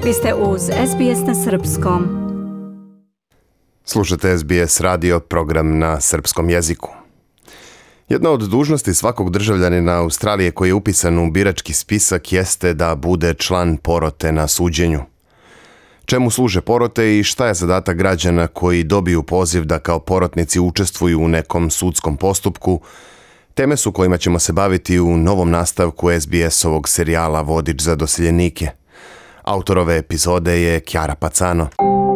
Vi ste uz SBS na Srpskom. Slušate SBS radio, program na srpskom jeziku. Jedna od dužnosti svakog državljanina Australije koji je upisan u birački spisak jeste da bude član porote na suđenju. Čemu služe porote i šta je zadatak građana koji dobiju poziv da kao porotnici učestvuju u nekom sudskom postupku? Teme su kojima ćemo se baviti u novom nastavku SBS-ovog serijala Vodič za doseljenike. Autor ove epizode je Chiara Pazzano.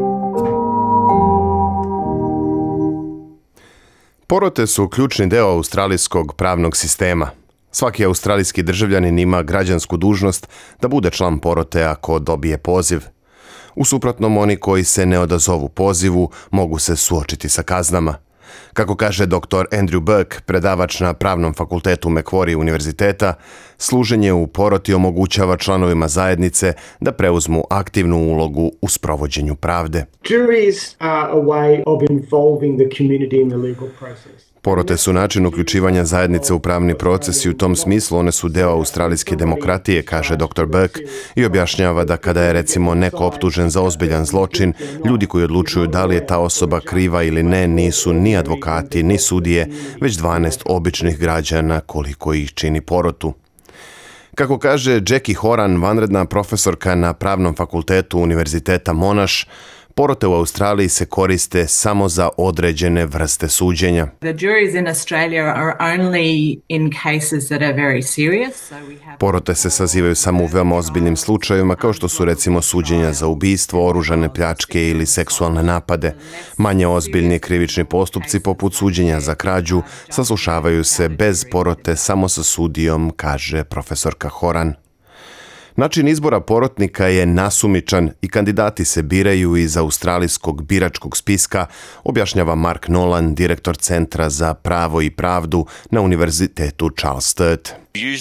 Porote su ključni deo australijskog pravnog sistema. Svaki australijski državljanin ima građansku dužnost da bude član porote ako dobije poziv. U suprotnom, oni koji se ne odazovu pozivu mogu se suočiti sa kaznama. Kako kaže dr. Andrew Burke, predavač na Pravnom fakultetu Macquarie univerziteta, služenje u poroti omogućava članovima zajednice da preuzmu aktivnu ulogu u sprovođenju pravde. Juries are a way of involving the community in the legal process. Porote su način uključivanja zajednice u pravni proces i u tom smislu one su deo australijske demokratije, kaže dr. Burke, i objašnjava da kada je recimo neko optužen za ozbiljan zločin, ljudi koji odlučuju da li je ta osoba kriva ili ne nisu ni advokati ni sudije, već 12 običnih građana koliko ih čini porotu. Kako kaže Jackie Horan, vanredna profesorka na Pravnom fakultetu Univerziteta Monash, porote u Australiji se koriste samo za određene vrste suđenja. Porote se sazivaju samo u veoma ozbiljnim slučajevima kao što su recimo suđenja za ubistvo, oružane pljačke ili seksualne napade. Manje ozbiljni krivični postupci poput suđenja za krađu saslušavaju se bez porote samo sa sudijom, kaže profesorka Horan. Način izbora porotnika je nasumičan i kandidati se biraju iz australijskog biračkog spiska, objašnjava Mark Nolan, direktor Centra za pravo i pravdu na Univerzitetu Charles Sturt.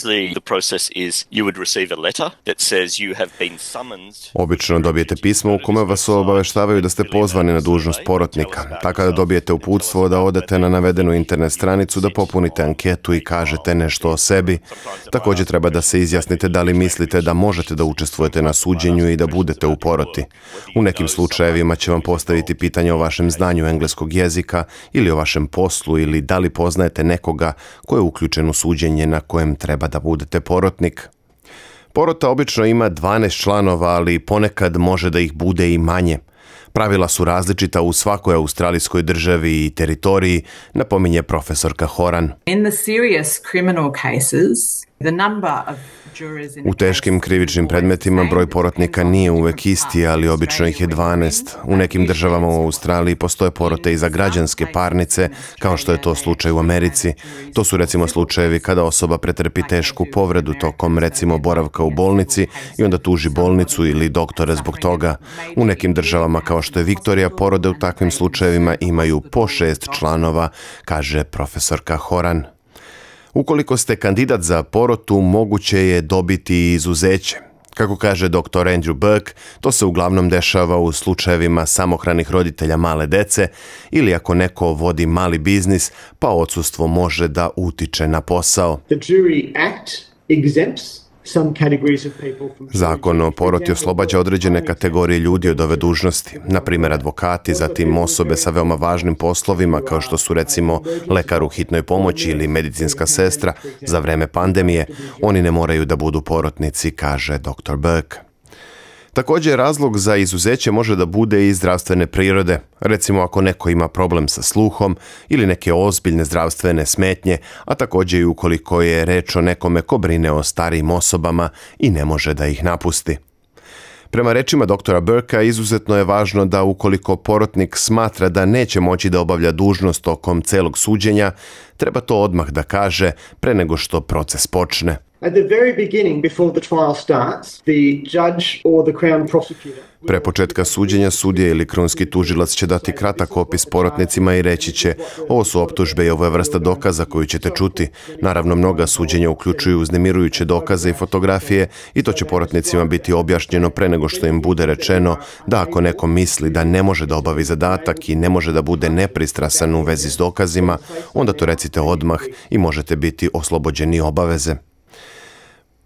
Obično dobijete pismo u kome vas obaveštavaju da ste pozvani na dužnost porotnika. Tako da dobijete uputstvo da odete na navedenu internet stranicu, da popunite anketu i kažete nešto o sebi. Također treba da se izjasnite da li mislite da možete da učestvujete na suđenju i da budete u poroti. U nekim slučajevima će vam postaviti pitanje o vašem znanju engleskog jezika ili o vašem poslu ili da li poznajete nekoga ko je uključen u suđenje na kojem treba da budete porotnik. Porota obično ima 12 članova, ali ponekad može da ih bude i manje. Pravila su različita u svakoj australijskoj državi i teritoriji, napominje profesorka Horan. U teškim krivičnim predmetima broj porotnika nije uvek isti, ali obično ih je 12. U nekim državama u Australiji postoje porote i za građanske parnice, kao što je to slučaj u Americi. To su recimo slučajevi kada osoba pretrpi tešku povredu tokom recimo boravka u bolnici i onda tuži bolnicu ili doktora zbog toga. U nekim državama kao što je Viktorija, porode u takvim slučajevima imaju po 6 članova, kaže profesorka Horan. Ukoliko ste kandidat za porotu, moguće je dobiti izuzeće. Kako kaže dr. Andrew Burke, to se uglavnom dešava u slučajevima samohranih roditelja male dece ili ako neko vodi mali biznis, pa odsustvo može da utiče na posao. Zakon o poroti oslobađa određene kategorije ljudi od ove dužnosti, na primjer advokati, zatim osobe sa veoma važnim poslovima kao što su recimo lekar u hitnoj pomoći ili medicinska sestra za vreme pandemije. Oni ne moraju da budu porotnici, kaže dr. Burke. Također, razlog za izuzeće može da bude i zdravstvene prirode. Recimo ako neko ima problem sa sluhom ili neke ozbiljne zdravstvene smetnje, a također i ukoliko je reč o nekome ko brine o starijim osobama i ne može da ih napusti. Prema rečima doktora Burkea, izuzetno je važno da ukoliko porotnik smatra da neće moći da obavlja dužnost tokom celog suđenja, treba to odmah da kaže pre nego što proces počne. At the very beginning, before the trial starts, the judge or the Crown prosecutor... Pre početka suđenja sudija ili krunski tužilac će dati kratak opis porotnicima i reći će: ovo su optužbe i ovo je vrsta dokaza koju ćete čuti. Naravno, mnoga suđenja uključuju uznemirujuće dokaze i fotografije i to će porotnicima biti objašnjeno pre nego što im bude rečeno da ako neko misli da ne može da obavi zadatak i ne može da bude nepristrasan u vezi s dokazima, onda to recite odmah i možete biti oslobođeni obaveze.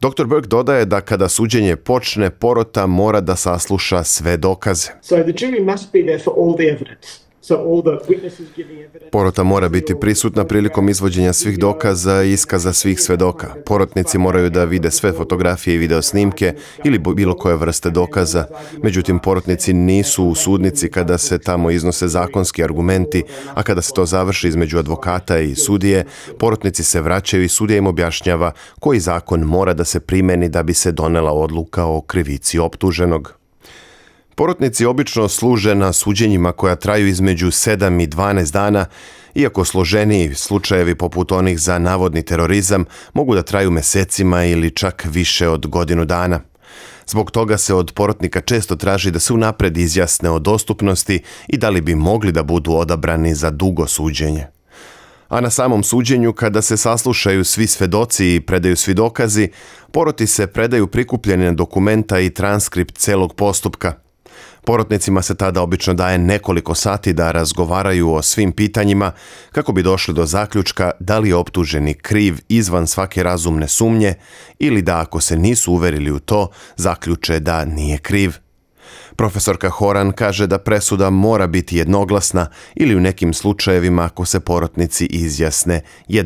Dr. Burke dodaje da kada suđenje počne, porota mora da sasluša sve dokaze. So the jury must be there for all the evidence. So all the witnesses giving evidence. Porota mora biti prisutna prilikom izvođenja svih dokaza i iskaza svih svedoka. Porotnici moraju da vide sve fotografije i video snimke ili bilo koje vrste dokaza. Međutim, porotnici nisu u sudnici kada se tamo iznose zakonski argumenti, a kada se to završi između advokata i sudije, porotnici se vraćaju i sudija im objašnjava koji zakon mora da se primeni da bi se donela odluka o krivici optuženog. Porotnici obično služe na suđenjima koja traju između 7 i 12 dana, iako složeniji slučajevi poput onih za navodni terorizam mogu da traju mesecima ili čak više od godinu dana. Zbog toga se od porotnika često traži da se unapred izjasne o dostupnosti i da li bi mogli da budu odabrani za dugo suđenje. A na samom suđenju, kada se saslušaju svi svedoci i predaju svi dokazi, poroti se predaju prikupljene dokumenta i transkript celog postupka. Porotnicima se tada obično daje nekoliko sati da razgovaraju o svim pitanjima kako bi došli do zaključka da li je optuženi kriv izvan svake razumne sumnje ili da ako se nisu uverili u to, zaključe da nije kriv. Profesorka Horan kaže da presuda mora biti jednoglasna ili u nekim slučajevima ako se porotnici izjasne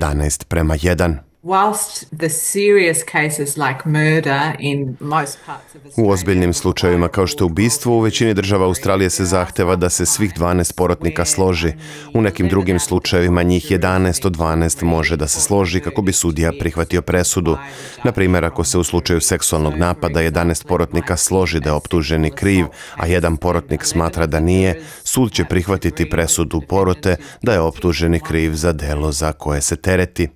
11:1. Whilst the serious cases like murder in most parts of Australia, U ozbiljnim slučajevima kao što je ubistvo, u većini država Australije se zahteva da se svih 12 porotnika složi. U nekim drugim slučajevima njih 11 od 12 može da se složi kako bi sudija prihvatio presudu. Na primjer, ako se u slučaju seksualnog napada 11 porotnika složi da je optuženi kriv, a jedan porotnik smatra da nije, sud će prihvatiti presudu porote da je optuženi kriv za delo za koje se tereti.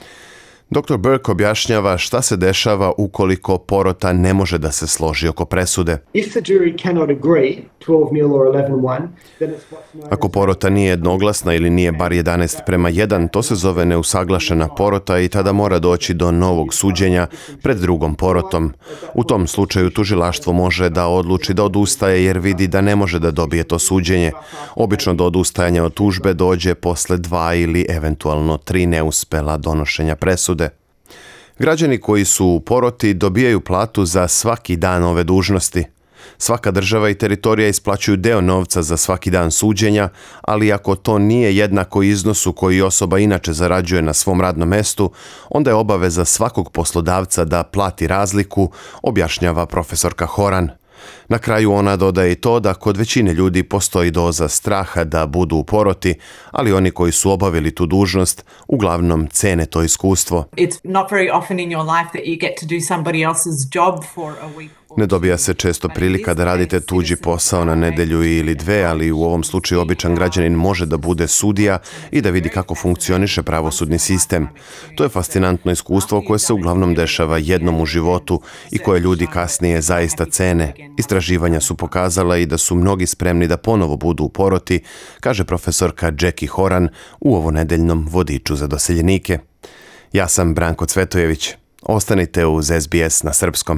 Dr. Burke objašnjava šta se dešava ukoliko porota ne može da se složi oko presude. If the jury cannot agree, 12-0 or 11-1, then it's what's known Ako porota nije jednoglasna ili nije bar 11:1, to se zove neusaglašena porota i tada mora doći do novog suđenja pred drugom porotom. U tom slučaju tužilaštvo može da odluči da odustaje jer vidi da ne može da dobije to suđenje. Obično do odustajanja od tužbe dođe posle 2 ili eventualno 3 neuspela donošenja presude. Građani koji su u poroti dobijaju platu za svaki dan ove dužnosti. Svaka država i teritorija isplaćuju deo novca za svaki dan suđenja, ali ako to nije jednako iznosu koji osoba inače zarađuje na svom radnom mestu, onda je obaveza svakog poslodavca da plati razliku, objašnjava profesorka Horan. Na kraju ona dodaje i to da kod većine ljudi postoji doza straha da budu u poroti, ali oni koji su obavili tu dužnost uglavnom cene to iskustvo. it's not very often in your life that you get to do somebody else's job for a week. Ne dobija se često prilika da radite tuđi posao na nedelju ili dve, ali u ovom slučaju običan građanin može da bude sudija i da vidi kako funkcioniše pravosudni sistem. To je fascinantno iskustvo koje se uglavnom dešava jednom u životu i koje ljudi kasnije zaista cene. Istraživanja su pokazala i da su mnogi spremni da ponovo budu u poroti, kaže profesorka Jackie Horan u ovonedeljnom vodiču za doseljenike. Ja sam Branko Cvetojević. Ostanite uz SBS na srpskom.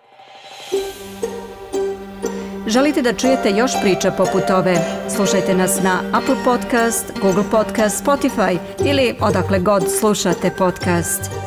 Želite da čujete još priča poput ove? Slušajte nas na Apple Podcast, Google Podcast, Spotify ili odakle god slušate podcast.